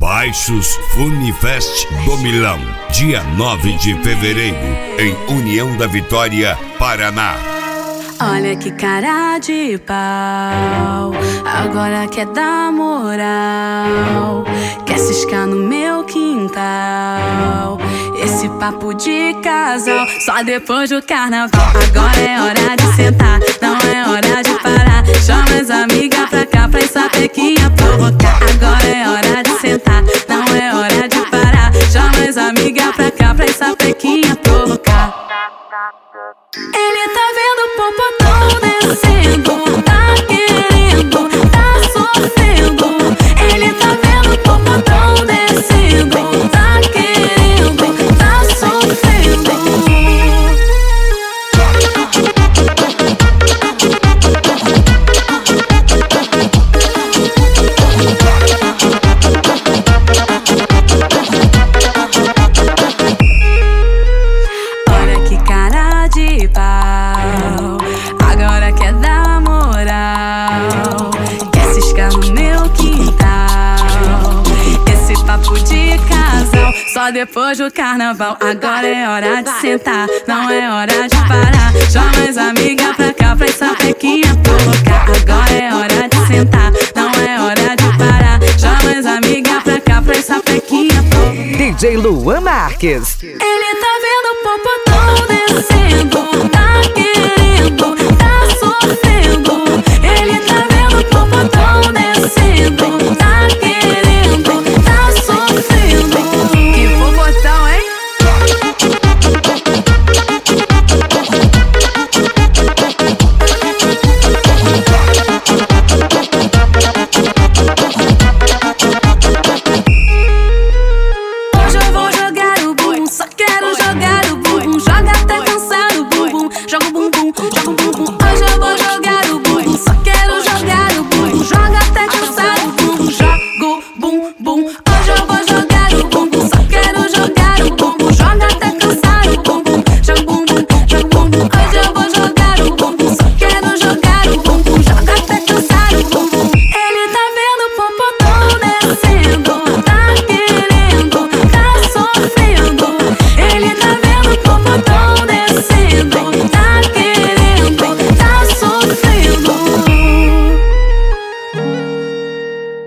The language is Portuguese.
Baixos Funifest do Milão, dia 9 de fevereiro, em União da Vitória, Paraná. Olha que cara de pau, agora quer dar moral, quer ciscar no meu quintal. Esse papo de casal, só depois do carnaval. Agora é hora de sentar, não é hora de parar. Chama as amigas pra cá pra essa pequinha provocar. Agora é hora de sentar, não é hora de parar. Chama as amigas pra cá pra essa pequinha provocar. Ele tá vendo o popotão descendo, tá querendo, tá sofrendo. Ele tá vendo o popotão descendo, tá querendo, tá sofrendo. Olha que cara de pau, agora quer dar moral, quer ciscar no meu quintal. Esse papo de casal, só depois do carnaval. Agora é hora de sentar, não é hora de parar. Chama as amigas pra cá pra essa pequinha provocar. Agora é hora de sentar, não é hora de parar. Chama as amigas pra cá pra essa pequinha provocar. DJ Luan Marques.